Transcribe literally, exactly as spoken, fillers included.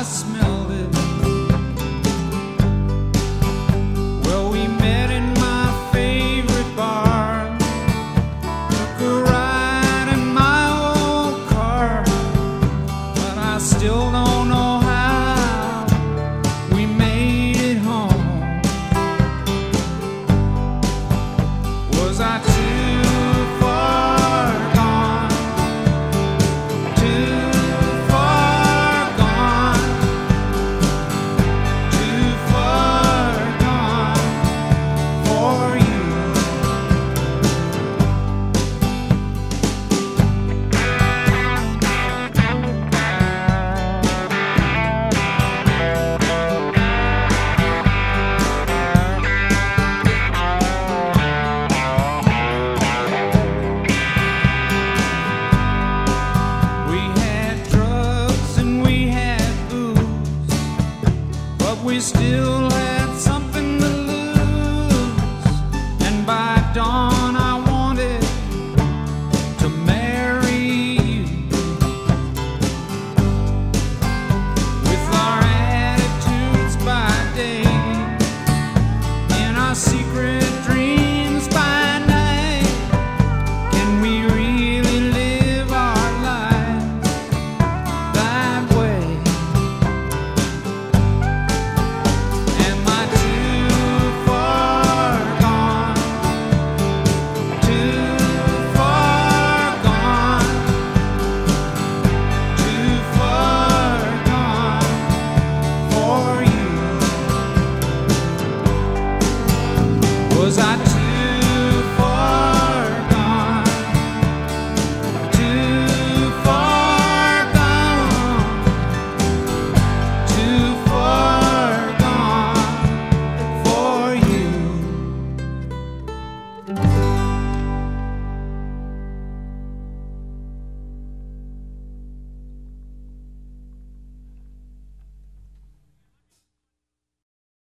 smelled it. Well, we met in my favorite bar. Took a ride in my old car, but I still don't know how we made it home. Was I too far gone? Too far gone? Too far gone for you? We had drugs and we had booze, but we still